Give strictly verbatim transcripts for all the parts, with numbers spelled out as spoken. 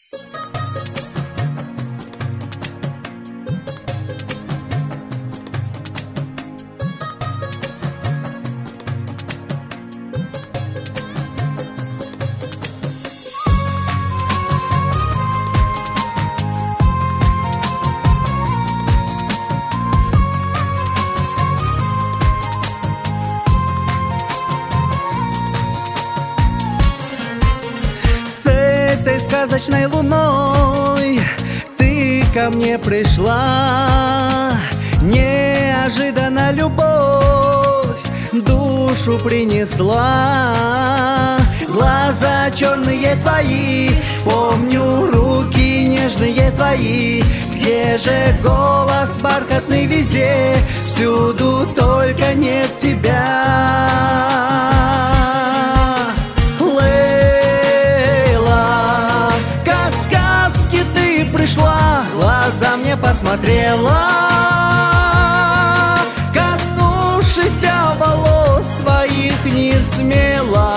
Сказочной луной ты ко мне пришла, неожиданно любовь душу принесла. Глаза черные твои, помню руки нежные твои. Где же голос бархатный везде, всюду только нет тебя. Пришла, глаза мне посмотрела, коснувшись волос твоих не смела.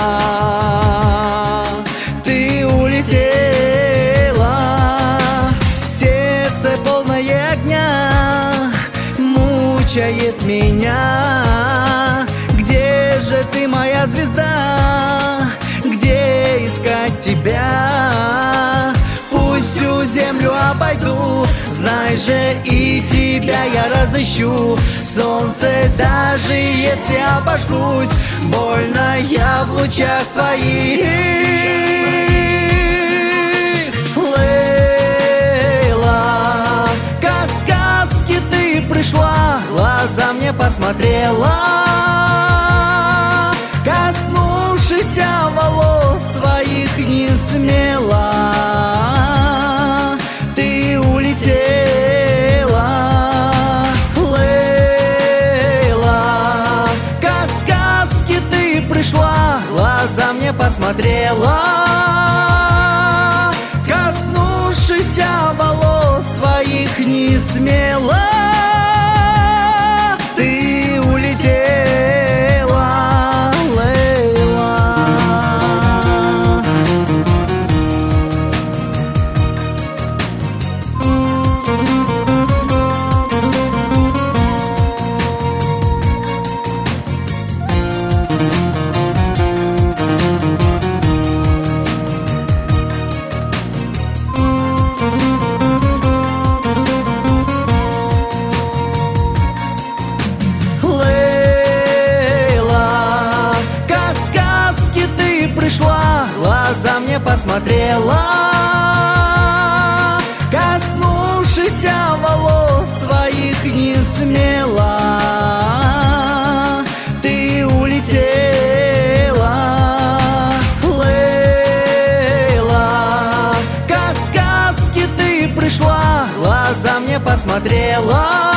Ты улетела, сердце полное огня мучает меня. Где же ты, моя звезда, где искать тебя? Всю землю обойду, знай же, и тебя я разыщу. Солнце, даже если обожгусь, больно я в лучах твоих. Лейла, как в сказке ты пришла, глаза мне посмотрела, коснувшись волос твоих не смела. Глаза мне посмотрела, коснувшись волос твоих не смела. Ты улетела, Лейла. Пришла, глаза мне посмотрела, коснувшись волос твоих не смела. Ты улетела, Лейла, как в сказке ты пришла, глаза мне посмотрела,